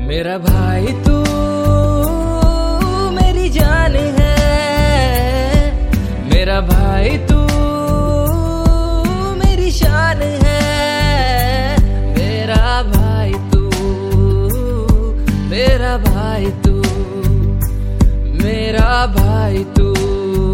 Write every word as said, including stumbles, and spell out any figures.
मेरा भाई तू मेरी जान है, मेरा भाई तू मेरी शान है। मेरा भाई तू, मेरा भाई तू, मेरा भाई तू।